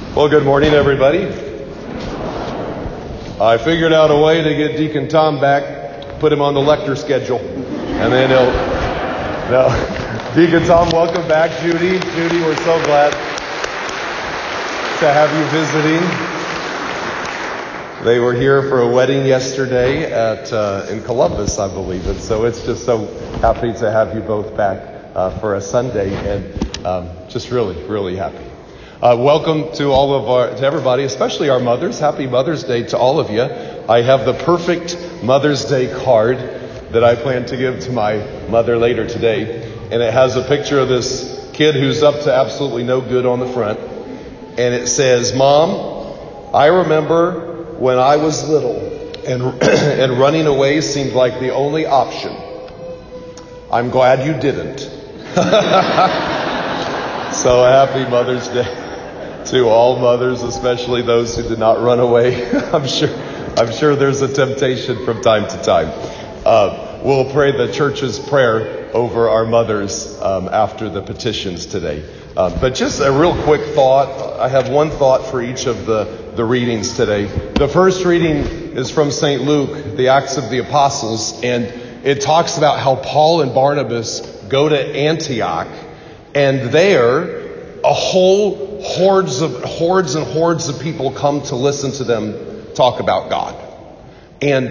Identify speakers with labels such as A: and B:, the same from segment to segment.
A: Well, good morning, everybody. I figured out a way to get Deacon Tom back, put him on the lector schedule, and then Deacon Tom, welcome back. Judy, we're so glad to have you visiting. They were here for a wedding yesterday in Columbus, I believe, and so it's just so happy to have you both back for a Sunday, and just really happy. Welcome to to everybody, especially our mothers. Happy Mother's Day to all of you. I have the perfect Mother's Day card that I plan to give to my mother later today. And it has a picture of this kid who's up to absolutely no good on the front. And it says, "Mom, I remember when I was little and running away seemed like the only option. I'm glad you didn't." So happy Mother's Day to all mothers, especially those who did not run away. I'm sure there's a temptation from time to time. We'll pray the church's prayer over our mothers after the petitions today. But just a real quick thought. I have one thought for each of the readings today. The first reading is from St. Luke, the Acts of the Apostles, and it talks about how Paul and Barnabas go to Antioch, and there a whole hordes of people come to listen to them talk about God. And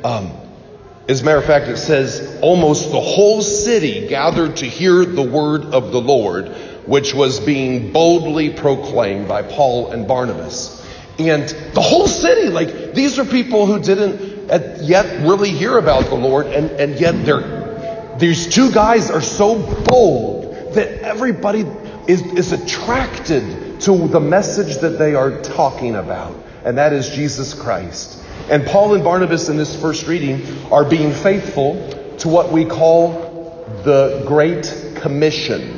A: as a matter of fact, it says almost the whole city gathered to hear the word of the Lord, which was being boldly proclaimed by Paul and Barnabas. And the whole city, these are people who didn't yet really hear about the Lord, and yet these two guys are so bold that everybody is attracted to the message that they are talking about, and that is Jesus Christ. And Paul and Barnabas in this first reading are being faithful to what we call the Great Commission.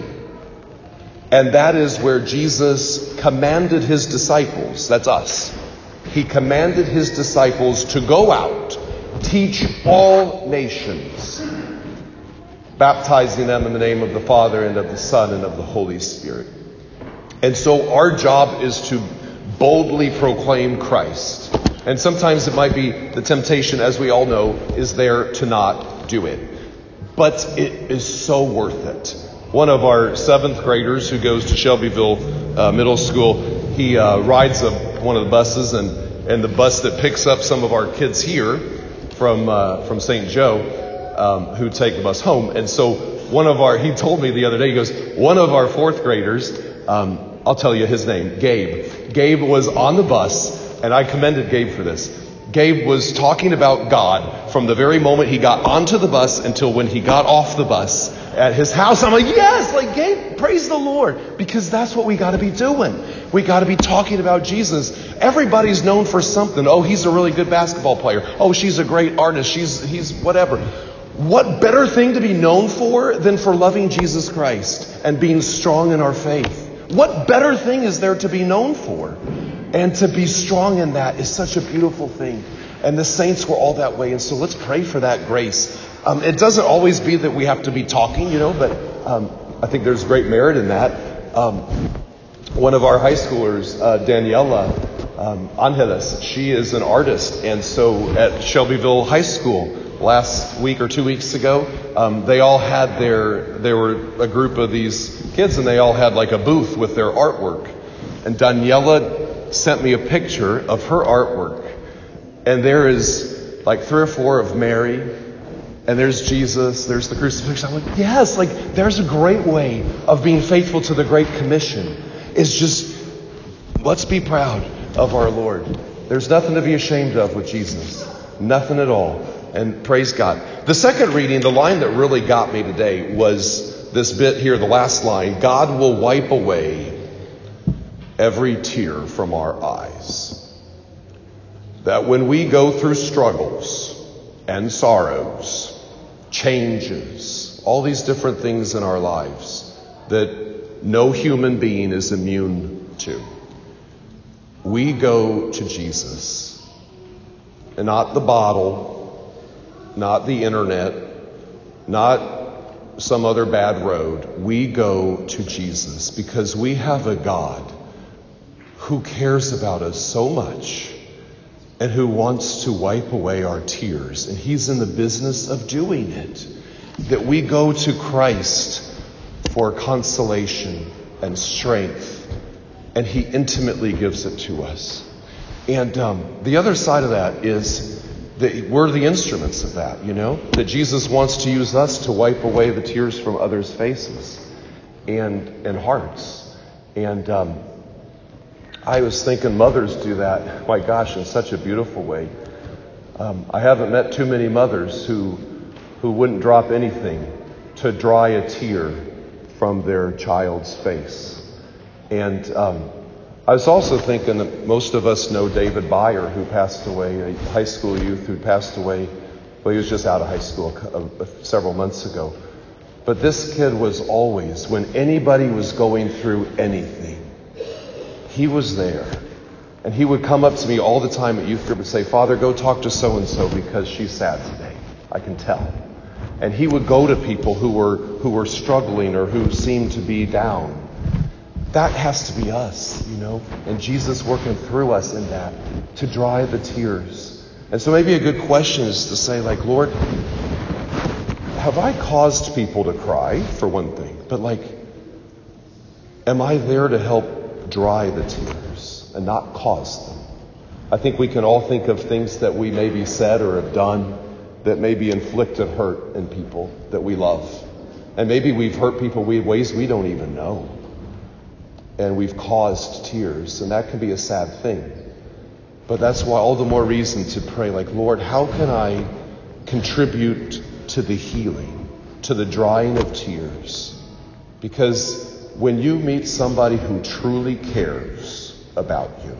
A: And that is where Jesus commanded his disciples, that's us. He commanded his disciples to go out, teach all nations, baptizing them in the name of the Father and of the Son and of the Holy Spirit. And so our job is to boldly proclaim Christ. And sometimes it might be the temptation, as we all know, is there to not do it. But it is so worth it. One of our 7th graders who goes to Shelbyville Middle School, he rides one of the buses, and the bus that picks up some of our kids here from St. Joe, who take the bus home. And so he told me the other day, he goes, one of our 4th graders, I'll tell you his name, Gabe. Gabe was on the bus, and I commended Gabe for this. Gabe was talking about God from the very moment he got onto the bus until when he got off the bus at his house. I'm like, yes, Gabe, praise the Lord, because that's what we got to be doing. We got to be talking about Jesus. Everybody's known for something. Oh, he's a really good basketball player. Oh, she's a great artist. He's whatever. What better thing to be known for than for loving Jesus Christ and being strong in our faith? What better thing is there to be known for? And to be strong in that is such a beautiful thing. And the saints were all that way. And so let's pray for that grace. It doesn't always be that we have to be talking, but I think there's great merit in that. One of our high schoolers, Daniela Angeles, she is an artist. And so at Shelbyville High School, last week or 2 weeks ago, there were a group of these kids, and they all had a booth with their artwork. And Daniela sent me a picture of her artwork. And there is 3 or 4 of Mary, and there's Jesus, there's the crucifixion. I'm like, yes, there's a great way of being faithful to the Great Commission. It's just, let's be proud of our Lord. There's nothing to be ashamed of with Jesus. Nothing at all. And praise God. The second reading, the line that really got me today was this bit here, the last line. God will wipe away every tear from our eyes. That when we go through struggles and sorrows, changes, all these different things in our lives that no human being is immune to, we go to Jesus. And not the bottle, not the internet, not some other bad road. We go to Jesus because we have a God who cares about us so much and who wants to wipe away our tears. And he's in the business of doing it. That we go to Christ for consolation and strength, and he intimately gives it to us. And the other side of that is that we're the instruments of that, that Jesus wants to use us to wipe away the tears from others' faces and hearts. And I was thinking mothers do that, my gosh, in such a beautiful way. I haven't met too many mothers who wouldn't drop anything to dry a tear from their child's face. And I was also thinking that most of us know David Byer, who passed away, a high school youth who passed away. Well, he was just out of high school several months ago. But this kid was always, when anybody was going through anything, he was there. And he would come up to me all the time at youth group and say, "Father, go talk to so-and-so because she's sad today. I can tell." And he would go to people who were struggling or who seemed to be down. That has to be us, and Jesus working through us in that to dry the tears. And so maybe a good question is to say, Lord, have I caused people to cry, for one thing? But am I there to help dry the tears and not cause them? I think we can all think of things that we maybe said or have done that maybe inflicted hurt in people that we love. And maybe we've hurt people in ways we don't even know. And we've caused tears, and that can be a sad thing. But that's why all the more reason to pray, Lord, how can I contribute to the healing, to the drying of tears? Because when you meet somebody who truly cares about you,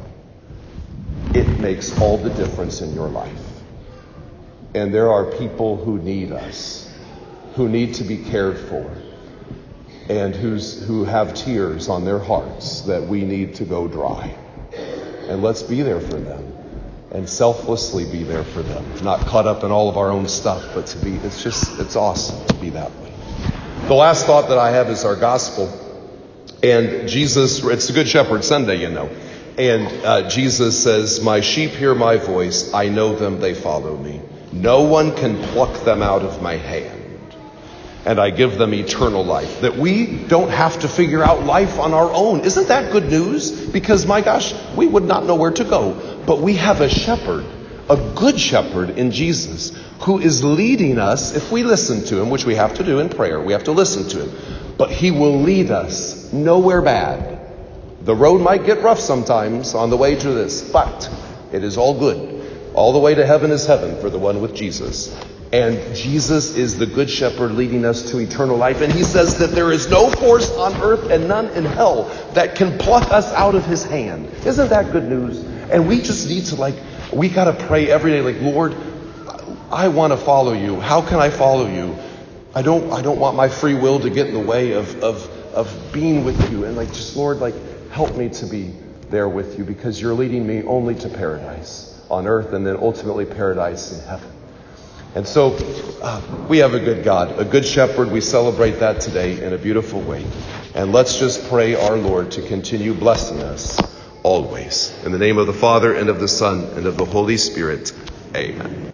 A: it makes all the difference in your life. And there are people who need us, who need to be cared for, and who have tears on their hearts that we need to go dry. And let's be there for them and selflessly be there for them, not caught up in all of our own stuff, but it's awesome to be that way. The last thought that I have is our gospel. And Jesus, it's the Good Shepherd Sunday, And Jesus says, "My sheep hear my voice. I know them, they follow me. No one can pluck them out of my hand. And I give them eternal life." That we don't have to figure out life on our own. Isn't that good news? Because, my gosh, we would not know where to go. But we have a shepherd, a good shepherd in Jesus, who is leading us, if we listen to him, which we have to do in prayer. We have to listen to him. But he will lead us nowhere bad. The road might get rough sometimes on the way to this, but it is all good. All the way to heaven is heaven for the one with Jesus. And Jesus is the good shepherd leading us to eternal life. And he says that there is no force on earth and none in hell that can pluck us out of his hand. Isn't that good news? And we just need to we got to pray every day, Lord, I want to follow you. How can I follow you? I don't want my free will to get in the way of being with you. And Lord, help me to be there with you, because you're leading me only to paradise on earth and then ultimately paradise in heaven. And so we have a good God, a good shepherd. We celebrate that today in a beautiful way. And let's just pray our Lord to continue blessing us always. In the name of the Father, and of the Son, and of the Holy Spirit. Amen.